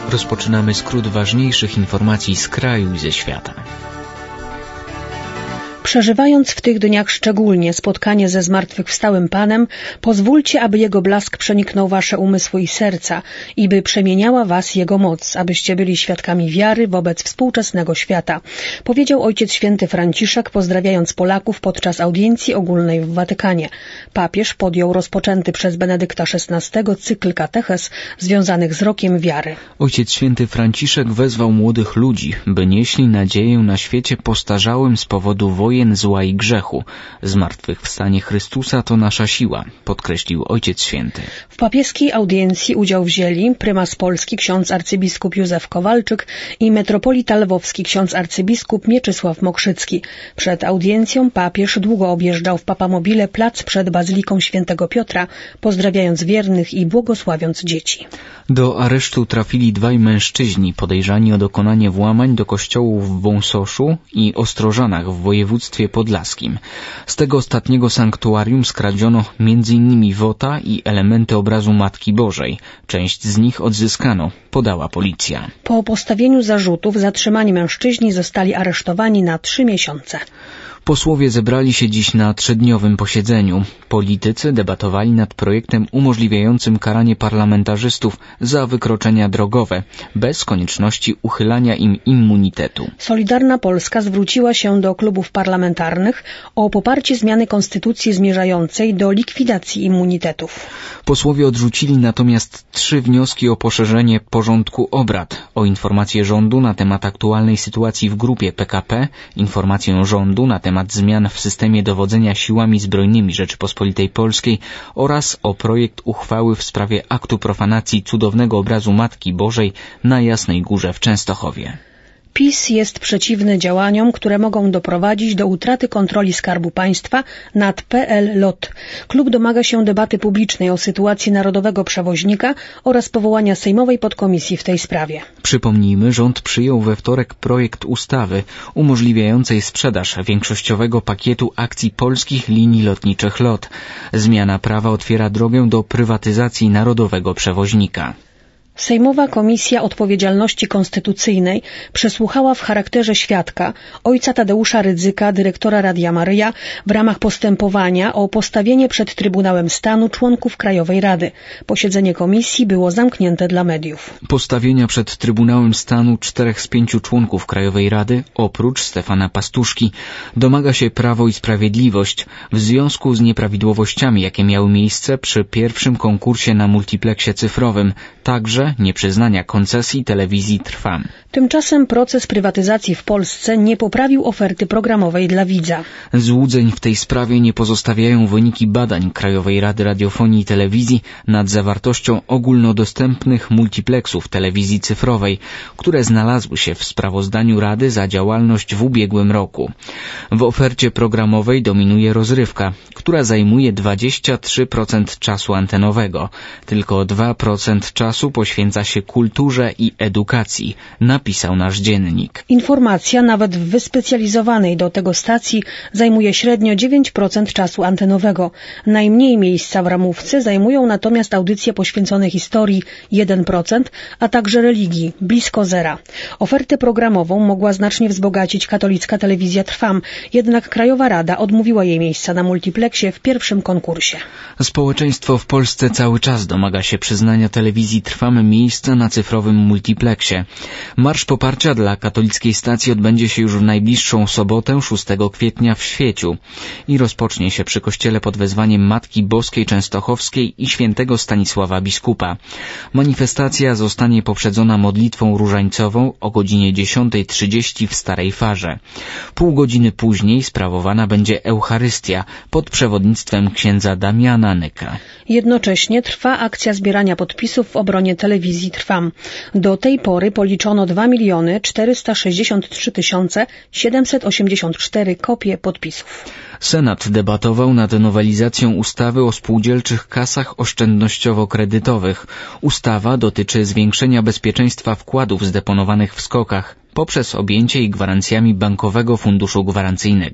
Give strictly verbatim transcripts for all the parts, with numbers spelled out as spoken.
Rozpoczynamy skrót ważniejszych informacji z kraju i ze świata. Przeżywając w tych dniach szczególnie spotkanie ze zmartwychwstałym Panem, pozwólcie, aby Jego blask przeniknął wasze umysły i serca i by przemieniała was Jego moc, abyście byli świadkami wiary wobec współczesnego świata, powiedział Ojciec Święty Franciszek, pozdrawiając Polaków podczas audiencji ogólnej w Watykanie. Papież podjął rozpoczęty przez Benedykta szesnastego cykl katechez związanych z rokiem wiary. Ojciec Święty Franciszek wezwał młodych ludzi, by nieśli nadzieję na świecie postarzałym z powodu wojen, zła i grzechu. Zmartwychwstanie Chrystusa to nasza siła, podkreślił Ojciec Święty. W papieskiej audiencji udział wzięli prymas Polski ksiądz arcybiskup Józef Kowalczyk i metropolita lwowski ksiądz arcybiskup Mieczysław Mokrzycki. Przed audiencją papież długo objeżdżał w Papamobile plac przed Bazyliką Świętego Piotra, pozdrawiając wiernych i błogosławiąc dzieci. Do aresztu trafili dwaj mężczyźni podejrzani o dokonanie włamań do kościołów w Wąsoszu i Ostrożanach w województwie podlaskim. Z tego ostatniego sanktuarium skradziono między innymi wota i elementy obrazu Matki Bożej. Część z nich odzyskano, podała policja. Po postawieniu zarzutów zatrzymani mężczyźni zostali aresztowani na trzy miesiące. Posłowie zebrali się dziś na trzydniowym posiedzeniu. Politycy debatowali nad projektem umożliwiającym karanie parlamentarzystów za wykroczenia drogowe, bez konieczności uchylania im immunitetu. Solidarna Polska zwróciła się do klubów parlamentarnych o poparcie zmiany konstytucji zmierzającej do likwidacji immunitetów. Posłowie odrzucili natomiast trzy wnioski o poszerzenie porządku obrad, o informację rządu na temat aktualnej sytuacji w grupie P K P, informację rządu na temat zmian w systemie dowodzenia siłami zbrojnymi Rzeczypospolitej Polskiej oraz o projekt uchwały w sprawie aktu profanacji cudownego obrazu Matki Bożej na Jasnej Górze w Częstochowie. PiS jest przeciwny działaniom, które mogą doprowadzić do utraty kontroli Skarbu Państwa nad P L L O T. Klub domaga się debaty publicznej o sytuacji narodowego przewoźnika oraz powołania sejmowej podkomisji w tej sprawie. Przypomnijmy, rząd przyjął we wtorek projekt ustawy umożliwiającej sprzedaż większościowego pakietu akcji polskich linii lotniczych L O T. Zmiana prawa otwiera drogę do prywatyzacji narodowego przewoźnika. Sejmowa Komisja Odpowiedzialności Konstytucyjnej przesłuchała w charakterze świadka ojca Tadeusza Rydzyka, dyrektora Radia Maryja, w ramach postępowania o postawienie przed Trybunałem Stanu członków Krajowej Rady. Posiedzenie komisji było zamknięte dla mediów. Postawienia przed Trybunałem Stanu czterech z pięciu członków Krajowej Rady, oprócz Stefana Pastuszki, domaga się Prawo i Sprawiedliwość w związku z nieprawidłowościami, jakie miały miejsce przy pierwszym konkursie na multipleksie cyfrowym, także nieprzyznania koncesji telewizji Trwam. Tymczasem proces prywatyzacji w Polsce nie poprawił oferty programowej dla widza. Złudzeń w tej sprawie nie pozostawiają wyniki badań Krajowej Rady Radiofonii i Telewizji nad zawartością ogólnodostępnych multipleksów telewizji cyfrowej, które znalazły się w sprawozdaniu Rady za działalność w ubiegłym roku. W ofercie programowej dominuje rozrywka, która zajmuje dwadzieścia trzy procent czasu antenowego. Tylko dwa procent czasu poświęca się kulturze i edukacji, napisał nasz dziennik. Informacja nawet w wyspecjalizowanej do tego stacji zajmuje średnio dziewięć procent czasu antenowego. Najmniej miejsca w ramówce zajmują natomiast audycje poświęcone historii jeden procent, a także religii blisko zera. Ofertę programową mogła znacznie wzbogacić katolicka telewizja Trwam, jednak Krajowa Rada odmówiła jej miejsca na multipleksie w pierwszym konkursie. Społeczeństwo w Polsce cały czas domaga się przyznania telewizji Trwam miejsca na cyfrowym multipleksie. Marsz poparcia dla katolickiej stacji odbędzie się już w najbliższą sobotę, szóstego kwietnia w Świeciu i rozpocznie się przy kościele pod wezwaniem Matki Boskiej Częstochowskiej i świętego Stanisława Biskupa. Manifestacja zostanie poprzedzona modlitwą różańcową o godzinie dziesiąta trzydzieści w Starej Farze. Pół godziny później sprawowana będzie Eucharystia pod przewodnictwem księdza Damiana Nyka. Jednocześnie trwa akcja zbierania podpisów w obronie telewizji Trwam. Do tej pory policzono dwa miliony czterysta sześćdziesiąt trzy tysiące siedemset osiemdziesiąt cztery kopie podpisów. Senat debatował nad nowelizacją ustawy o spółdzielczych kasach oszczędnościowo-kredytowych. Ustawa dotyczy zwiększenia bezpieczeństwa wkładów zdeponowanych w skokach poprzez objęcie ich gwarancjami Bankowego Funduszu Gwarancyjnego.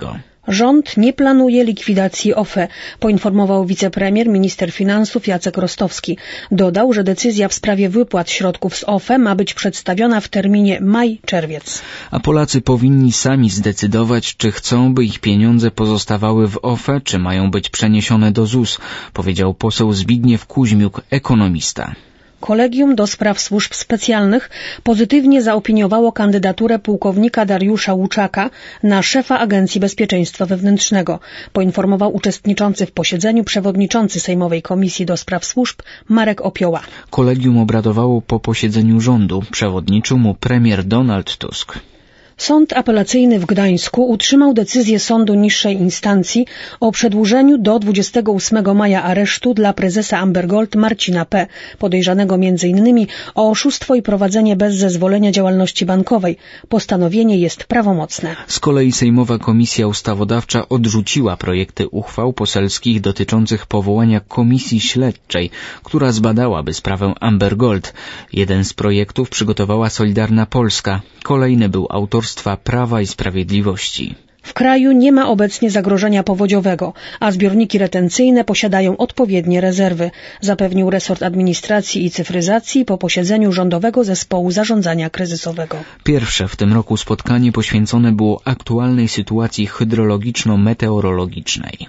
Rząd nie planuje likwidacji O F E, poinformował wicepremier, minister finansów Jacek Rostowski. Dodał, że decyzja w sprawie wypłat środków z O F E ma być przedstawiona w terminie maj-czerwiec. A Polacy powinni sami zdecydować, czy chcą, by ich pieniądze pozostawały w O F E, czy mają być przeniesione do Z U S, powiedział poseł Zbigniew Kuźmiuk, ekonomista. Kolegium do Spraw Służb Specjalnych pozytywnie zaopiniowało kandydaturę pułkownika Dariusza Łuczaka na szefa Agencji Bezpieczeństwa Wewnętrznego, poinformował uczestniczący w posiedzeniu przewodniczący Sejmowej Komisji do Spraw Służb Marek Opioła. Kolegium obradowało po posiedzeniu rządu. Przewodniczył mu premier Donald Tusk. Sąd apelacyjny w Gdańsku utrzymał decyzję sądu niższej instancji o przedłużeniu do dwudziestego ósmego maja aresztu dla prezesa Amber Gold Marcina P., podejrzanego między innymi o oszustwo i prowadzenie bez zezwolenia działalności bankowej. Postanowienie jest prawomocne. Z kolei Sejmowa Komisja Ustawodawcza odrzuciła projekty uchwał poselskich dotyczących powołania komisji śledczej, która zbadałaby sprawę Amber Gold. Jeden z projektów przygotowała Solidarna Polska, kolejny był autorstwa Prawa i Sprawiedliwości. W kraju nie ma obecnie zagrożenia powodziowego, a zbiorniki retencyjne posiadają odpowiednie rezerwy, zapewnił resort administracji i cyfryzacji po posiedzeniu Rządowego Zespołu Zarządzania Kryzysowego. Pierwsze w tym roku spotkanie poświęcone było aktualnej sytuacji hydrologiczno-meteorologicznej.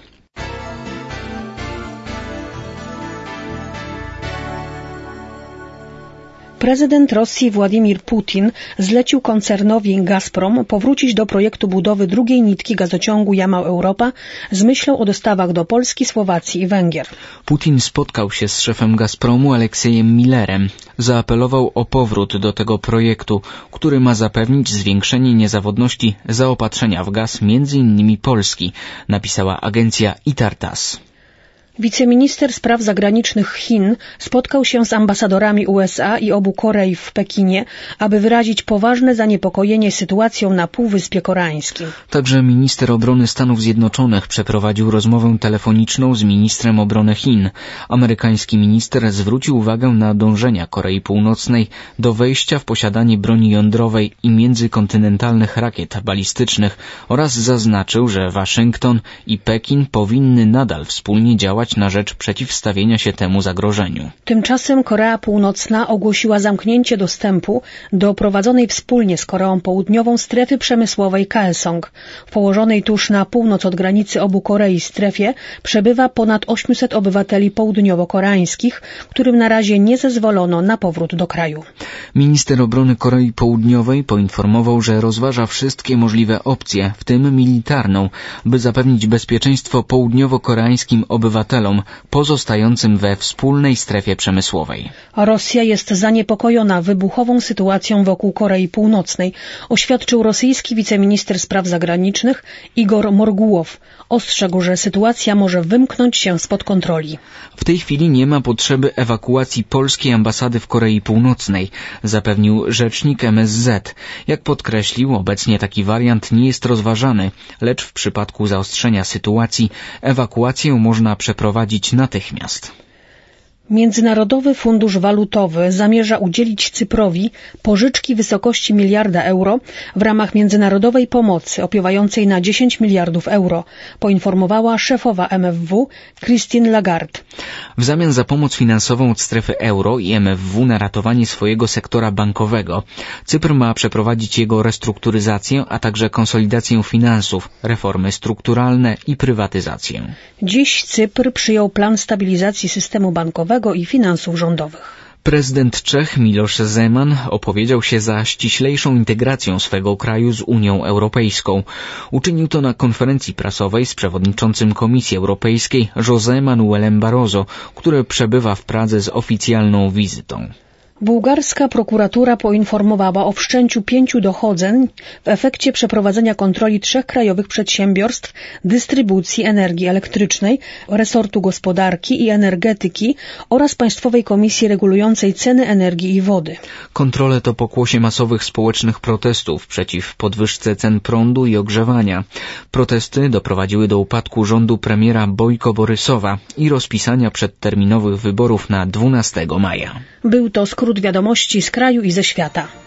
Prezydent Rosji Władimir Putin zlecił koncernowi Gazprom powrócić do projektu budowy drugiej nitki gazociągu Jamał-Europa z myślą o dostawach do Polski, Słowacji i Węgier. Putin spotkał się z szefem Gazpromu Aleksiejem Millerem. Zaapelował o powrót do tego projektu, który ma zapewnić zwiększenie niezawodności zaopatrzenia w gaz między innymi Polski, napisała agencja Itar-Tass. Wiceminister spraw zagranicznych Chin spotkał się z ambasadorami U S A i obu Korei w Pekinie, aby wyrazić poważne zaniepokojenie sytuacją na Półwyspie Koreańskim. Także minister obrony Stanów Zjednoczonych przeprowadził rozmowę telefoniczną z ministrem obrony Chin. Amerykański minister zwrócił uwagę na dążenia Korei Północnej do wejścia w posiadanie broni jądrowej i międzykontynentalnych rakiet balistycznych oraz zaznaczył, że Waszyngton i Pekin powinny nadal wspólnie działać na rzecz przeciwstawienia się temu zagrożeniu. Tymczasem Korea Północna ogłosiła zamknięcie dostępu do prowadzonej wspólnie z Koreą Południową strefy przemysłowej Kaesong. W położonej tuż na północ od granicy obu Korei strefie przebywa ponad osiemset obywateli południowo-koreańskich, którym na razie nie zezwolono na powrót do kraju. Minister obrony Korei Południowej poinformował, że rozważa wszystkie możliwe opcje, w tym militarną, by zapewnić bezpieczeństwo południowo-koreańskim obywatelom pozostającym we wspólnej strefie przemysłowej. Rosja jest zaniepokojona wybuchową sytuacją wokół Korei Północnej, oświadczył rosyjski wiceminister spraw zagranicznych Igor Morgułow. Ostrzegł, że sytuacja może wymknąć się spod kontroli. W tej chwili nie ma potrzeby ewakuacji polskiej ambasady w Korei Północnej, zapewnił rzecznik M S Z. Jak podkreślił, obecnie taki wariant nie jest rozważany, lecz w przypadku zaostrzenia sytuacji ewakuację można przeprowadzić natychmiast. Międzynarodowy Fundusz Walutowy zamierza udzielić Cyprowi pożyczki w wysokości miliarda euro w ramach międzynarodowej pomocy opiewającej na dziesięć miliardów euro, poinformowała szefowa M F W Christine Lagarde. W zamian za pomoc finansową od strefy euro i M F W na ratowanie swojego sektora bankowego, Cypr ma przeprowadzić jego restrukturyzację, a także konsolidację finansów, reformy strukturalne i prywatyzację. Dziś Cypr przyjął plan stabilizacji systemu bankowego i finansów rządowych. Prezydent Czech Miloš Zeman opowiedział się za ściślejszą integracją swego kraju z Unią Europejską. Uczynił to na konferencji prasowej z przewodniczącym Komisji Europejskiej José Manuelem Barroso, który przebywa w Pradze z oficjalną wizytą. Bułgarska prokuratura poinformowała o wszczęciu pięciu dochodzeń w efekcie przeprowadzenia kontroli trzech krajowych przedsiębiorstw dystrybucji energii elektrycznej, resortu gospodarki i energetyki oraz Państwowej Komisji Regulującej Ceny Energii i Wody. Kontrole to pokłosie masowych społecznych protestów przeciw podwyżce cen prądu i ogrzewania. Protesty doprowadziły do upadku rządu premiera Bojko Borysowa i rozpisania przedterminowych wyborów na dwunastego maja. Był to skrót wiadomości z kraju i ze świata.